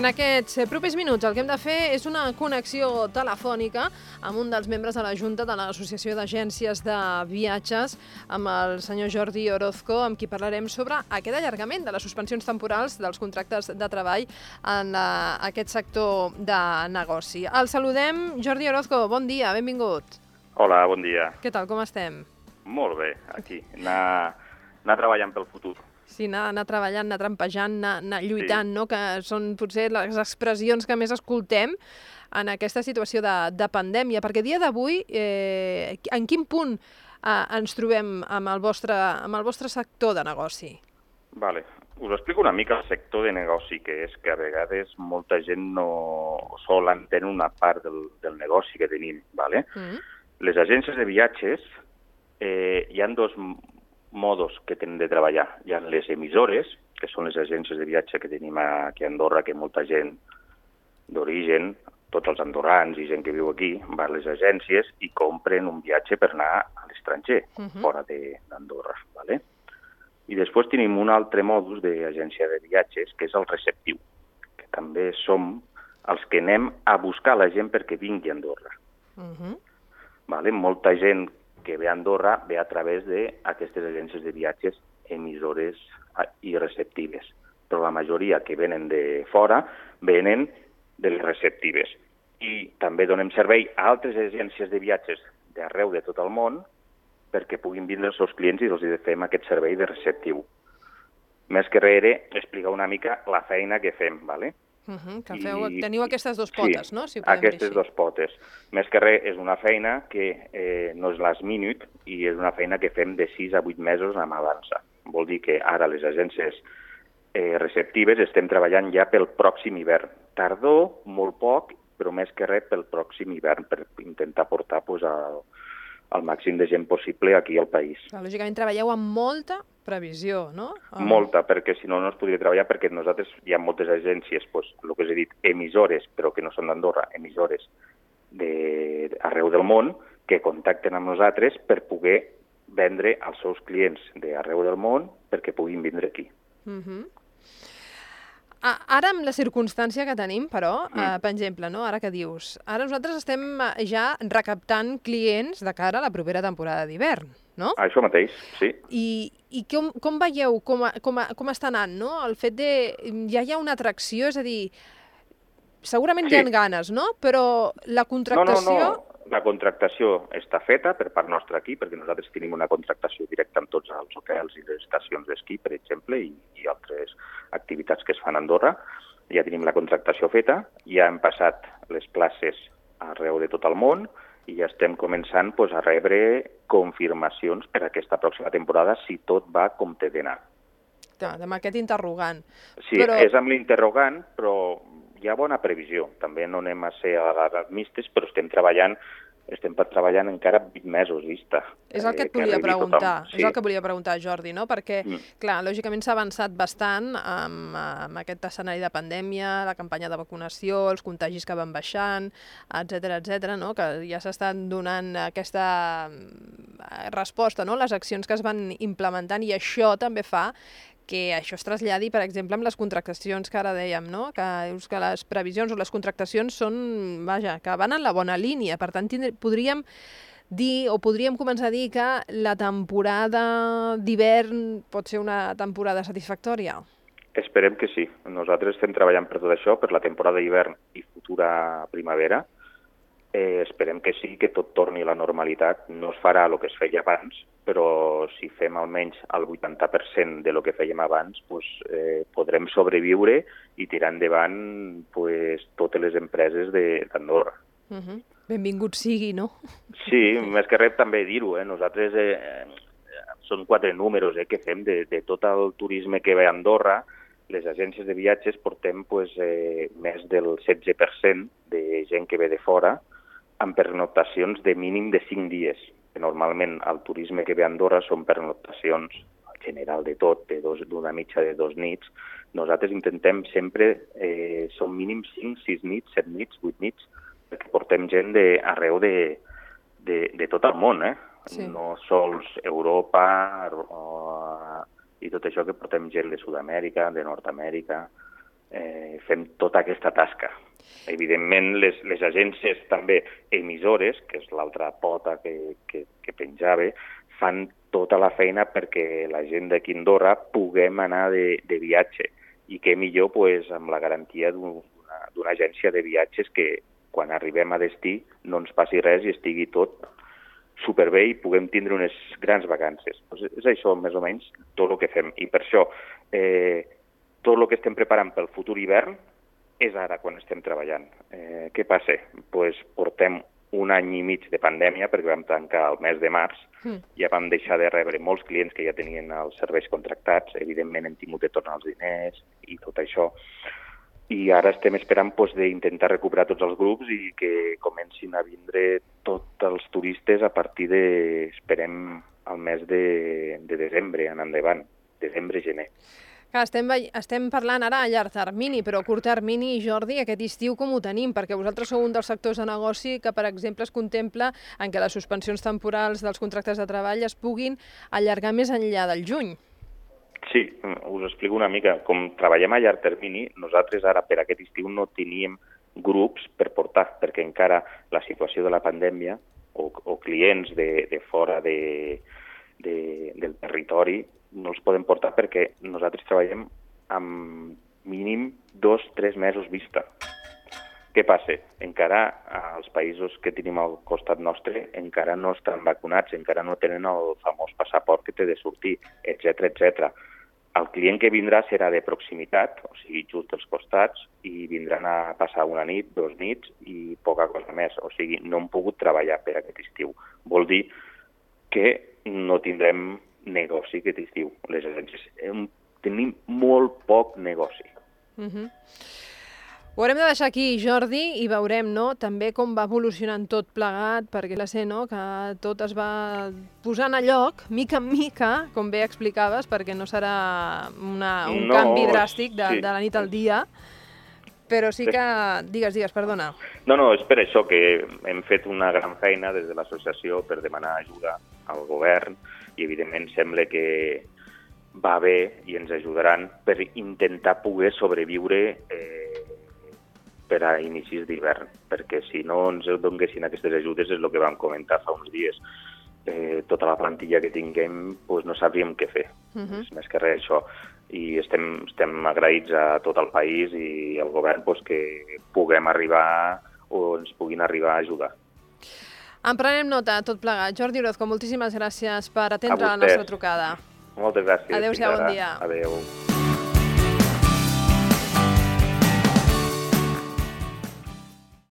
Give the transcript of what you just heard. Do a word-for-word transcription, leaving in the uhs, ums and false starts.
I en aquests propers minuts el que hem de fer és una connexió telefònica amb un dels membres de la Junta de l'Associació d'Agències de Viatges, amb el senyor Jordi Orozco, amb qui parlarem sobre aquest allargament de les suspensions temporals dels contractes de treball en uh, aquest sector de negoci. El saludem. Jordi Orozco, bon dia, benvingut. Hola, bon dia. Què tal, com estem? Molt bé, aquí, anar, anar treballant pel futur. Sí, anar, anar treballant, anar trampejant, anar, anar lluitant, sí. No? Que són potser les expressions que més escoltem en aquesta situació de, de pandèmia, perquè a dia d'avui, eh, en quin punt eh, ens trobem amb el, vostre, amb el vostre sector de negoci? Vale. Us explico una mica el sector de negoci, que és que a vegades molta gent no sol entén una part del, del negoci que tenim. Vale? Mm. Les agències de viatges, eh, hi ha dos modos que tenen de treballar. Hi ha les emissores, que són les agències de viatge que tenim aquí a Andorra, que molta gent d'origen, tots els andorrans i gent que viu aquí, va a les agències i compren un viatge per anar a l'estranger, uh-huh. fora d'Andorra. Vale? I després tenim un altre modus d'agència de viatges, que és el receptiu, que també som els que anem a buscar la gent perquè vingui a Andorra. Uh-huh. Vale? Molta gent que ve a Andorra ve a través d'aquestes agències de viatges emissores i receptives. Però la majoria que venen de fora venen de les receptives. I també donem servei a altres agències de viatges d'arreu de tot el món perquè puguin vindre els seus clients i els fem aquest servei de receptiu. Més que res era explicar una mica la feina que fem, ¿vale? Uh-huh, que feu, I, teniu aquestes dues potes, sí, no? Si aquestes dues potes. Més que res, és una feina que eh, no és last minute i és una feina que fem de sis a vuit mesos amb avança. Vol dir que ara les agències eh, receptives estem treballant ja pel pròxim hivern. Tardor, molt poc, però més que res pel pròxim hivern, per intentar portar pues, el, el màxim de gent possible aquí al país. Clar, lògicament treballeu amb molta previsió, no? Um... Molta, perquè si no, no es podria treballar, perquè nosaltres hi ha moltes agències, pues, el que us he dit, emissores, però que no són d'Andorra, emissores de, arreu del món, que contacten amb nosaltres per poder vendre als seus clients d'arreu del món perquè puguin vindre aquí. Uh-huh. Ara, amb la circumstància que tenim, però, mm. eh, per exemple, no? Ara que dius, ara nosaltres estem ja recaptant clients de cara a la propera temporada d'hivern, no? Això mateix, sí. I, i com, com veieu, com, com, com està anant, no? El fet de... Ja hi ha una atracció, és a dir, segurament sí. Hi ha ganes, no? Però la contractació... No, no, no. La contractació està feta per part nostra aquí, perquè nosaltres tenim una contractació directa amb tots els hotels i les estacions d'esquí, per exemple, i, i altres activitats que es fan a Andorra. Ja tenim la contractació feta, ja hem passat les places arreu de tot el món i ja estem començant pues, a rebre confirmacions per a aquesta pròxima temporada si tot va com té d'anar. Amb aquest interrogant. Sí, però... és amb l'interrogant, però hi ha bona previsió. També no anem a ser alarmistes, però estem treballant estem treballant encara vuit mesos vista. És el que et volia preguntar, sí. És el que volia preguntar, Jordi, no? Perquè, mm. clar, lògicament s'ha avançat bastant amb, amb aquest escenari de pandèmia, la campanya de vacunació, els contagis que van baixant, etcètera, etcètera, no? Que ja s'estan donant aquesta resposta, no? Les accions que es van implementant i això també fa que això es traslladi, per exemple, amb les contractacions que ara dèiem, no? Que dius que les previsions o les contractacions són, vaja, que van en la bona línia. Per tant, tindr... podríem dir, o podríem començar a dir que la temporada d'hivern pot ser una temporada satisfactòria? Esperem que sí. Nosaltres estem treballant per tot això, per la temporada d'hivern i futura primavera. Eh, esperem que sí, que tot torni a la normalitat. No es farà el que es feia abans, però si fem almenys el vuitanta per cent de lo que fèiem abans, pues, eh, podrem sobreviure i tirar endavant pues, totes les empreses d'Andorra. Uh-huh. Benvingut sigui, no? Sí, més que res també dir-ho. Eh? Nosaltres eh, són quatre números eh, que fem de, de tot el turisme que ve a Andorra. Les agències de viatges portem pues, eh, més del setze per cent de gent que ve de fora amb pernoctacions de mínim de cinc dies. Normalment el turisme que ve a Andorra són pernoctacions general de tot, d'una mitja de dos nits. Nosaltres intentem sempre, eh, són mínim cinc, sis nits, set nits, vuit nits, perquè portem gent d'arreu de, de, de tot el món, eh? Sí. No sols Europa o, i tot això que portem gent de Sud-amèrica, de Nord-amèrica, eh, fem tota aquesta tasca. Evidentment, les, les agències també emissores, que és l'altra pota que, que, que penjava, fan tota la feina perquè la gent d'aquí a Andorra puguem anar de, de viatge. I què millor pues, amb la garantia d'una, d'una agència de viatges que quan arribem a destí no ens passi res i estigui tot superbé i puguem tindre unes grans vacances. Pues és això, més o menys, tot el que fem. I per això, eh, tot el que estem preparant pel futur hivern és ara quan estem treballant. Eh, què passa? Pues portem un any i mig de pandèmia, perquè vam tancar el mes de març, mm. ja vam deixar de rebre molts clients que ja tenien els serveis contractats, evidentment hem tingut de tornar els diners i tot això, i ara estem esperant pues, d'intentar recuperar tots els grups i que comencin a vindre tots els turistes a partir de, esperem, el mes de, de desembre en endavant, desembre-gener. Clar, estem, estem parlant ara a llarg termini, però a curt termini, Jordi, aquest estiu com ho tenim? Perquè vosaltres sou un dels sectors de negoci que, per exemple, es contempla en què les suspensions temporals dels contractes de treball es puguin allargar més enllà del juny. Sí, us explico una mica. Com treballem a llarg termini, nosaltres ara per aquest estiu no teníem grups per portar, perquè encara la situació de la pandèmia o, o clients de, de fora de, de, del territori no els podem portar perquè nosaltres treballem amb mínim dos o tres mesos vista. Què passa? Encara els països que tenim al costat nostre encara no estan vacunats, encara no tenen el famós passaport que té de sortir, etcètera, etcètera. El client que vindrà serà de proximitat, o sigui, just als costats, i vindran a passar una nit, dos nits i poca cosa més. O sigui, no hem pogut treballar per aquest estiu. Vol dir que no tindrem negoci aquest estiu. Les agències tenim molt poc negoci. Uh-huh. Ho haurem de deixar aquí, Jordi, i veurem, no?, també com va evolucionant tot plegat, perquè la sé, no?, que tot es va posant a lloc, mica en mica, com bé explicaves, perquè no serà una, un no, canvi dràstic de, sí. de la nit al dia, però sí que... Digues, digues, perdona. No, no, és per això que hem fet una gran feina des de l'associació per demanar ajuda al govern i, evidentment, sembla que va bé i ens ajudaran per intentar poder sobreviure eh, per a inicis d'hivern, perquè si no ens donguessin aquestes ajudes és el que vam comentar fa uns dies. Eh, tota la plantilla que tinguem pues, no sabríem què fer, uh-huh. és més que res això. I estem, estem agraïts a tot el país i al govern pues, que puguem arribar o ens puguin arribar a ajudar. En prenem nota, tot plegat. Jordi Orozco, moltíssimes gràcies per atendre la nostra trucada. Moltes gràcies. Adéu-siau, bon dia. Adéu.